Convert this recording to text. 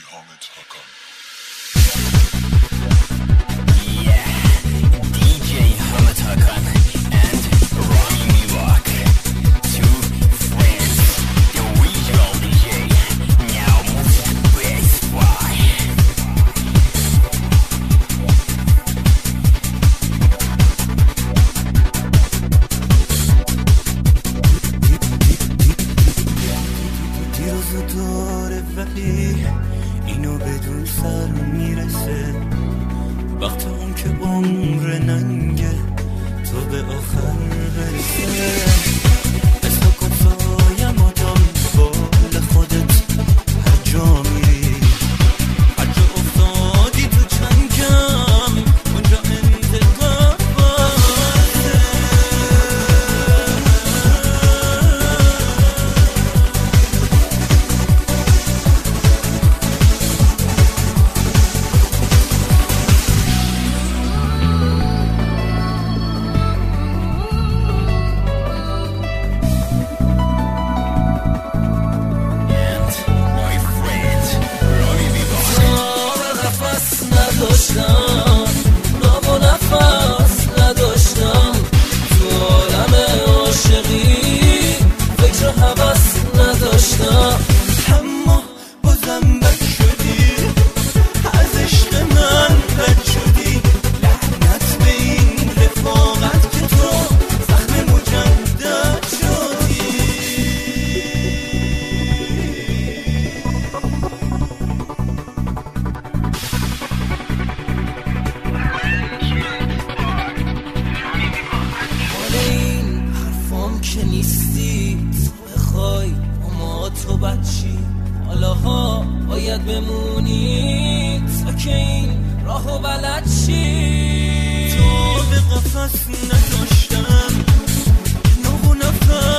Hamid Hakan. Yeah, DJ Hamid Hakan and Rami Milak, two friends, the regional DJ, now music Best Buy. دیروز داره ولی اینو بدون سر میرسه، وقت اون که عمر ننگه تو به آخر برسه. اسم کن سایم و دنبال خودت هر جا میری، هر جا افتادی تو چنگم اونجا انتقام بازه. نام و نفس نداشتم تو عالم عاشقی، فکر و حوث نداشتم، اما بازم بد شدی، از عشق من بد شدی. لعنت به این رفاقت که تو زخم مجدد شدی. که نیستی تو بخوای اما تو بچی، حالا ها باید بمونی تا که این راهو بلد چی. تو به قفص نداشتم، نام و نفس